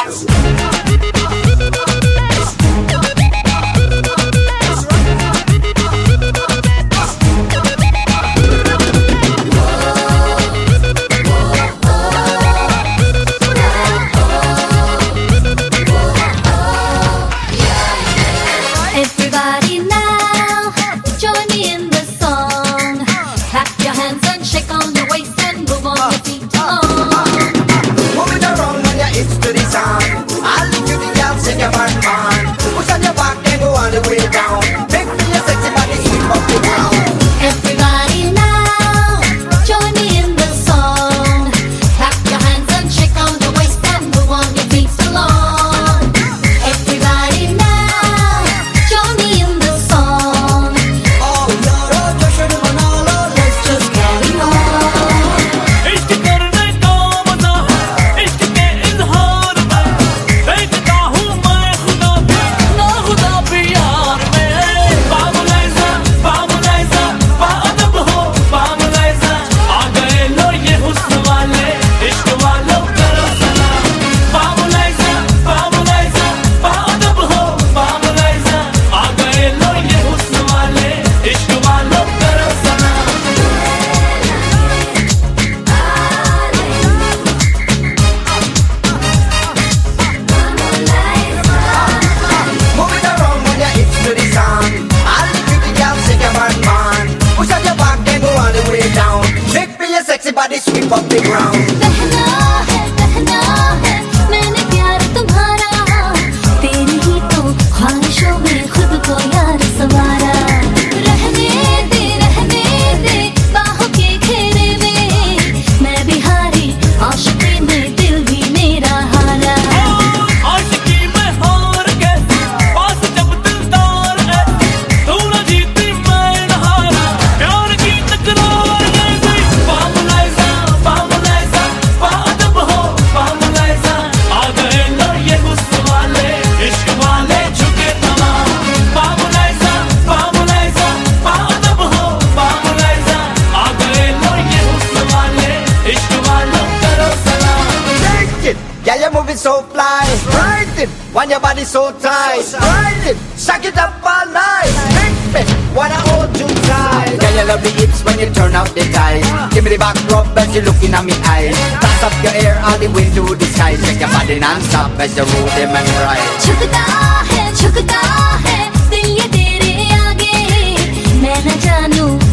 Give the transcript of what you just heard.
Everybody now, join me in the song. Clap your hands and shake on your waist and move on your feet along. Move it around when your hips to the sound. I'll lead you the girls in your band man. Push on your back and go all the way down. Make me your sexy body sweep up the ground. Everybody now, join me in the song. Clap your hands and shake on your waist and move on your feet along. Everybody now, join me in the song. Oh Lord, जश्न मना लो, let's just carry on. इश्क करने का मजा है, इश्क के इज़हार में देखता हूँ मैं खुदा भी, ना खुदा भी यार में। बामुलाइज़ा, बामुलाइज़ा, बाअदब हो बामुलाइज़ा, आ गए लो ये हुस्न वाले, इश्क वालों करो सलाम। बामुलाइज़ा, बामुलाइज़ा, बाअदब हो बामुलाइज़ा, आ गए लो ये हुस्न वाले, इश्क वालों करो सलाम। Move it around when your hips to the sound. I'll lead you the girls in your band man. Push on your back and go all the way down. Make me your sexy body sweep up the ground. कहना है मैंने प्यार तुम्हारा, तेरी ही तो ख्वाहिशों में खुद को यार सवारा। रहने दे बाहों के घेरे में, मैं भी हारी आशिकी में दिल भी मेरा हारा। आशिकी में हार के पास जब दिलदार है, तू न जीती मैं न हारा, प्यार की तकरार है भी। बामुलाइज़ा, बामुलाइज़ा, बाअदब हो बामुलाइज़ा, आ गए लो ये हुस्न वाले, इश्क वाले झुके तमाम। बामुलाइज़ा, बामुलाइज़ा, बाअदब हो बामुलाइज़ा, आ गए लो ये हुस्न वाले, इश्क वालों करो सलाम। Shake it, yeah, you're moving so fly. Ride it, when your body so tight. Ride it, shake it up all night. Big bitch, wanna hold you tight. Yeah, you love the hips when you turn out the tide. Give me the back rub as you looking at me eyes. Toss up your hair all the way to the sky. Shake your body non-stop as you roll them and ride. झुकता है दिल ये तेरे आगे, मैं न जानू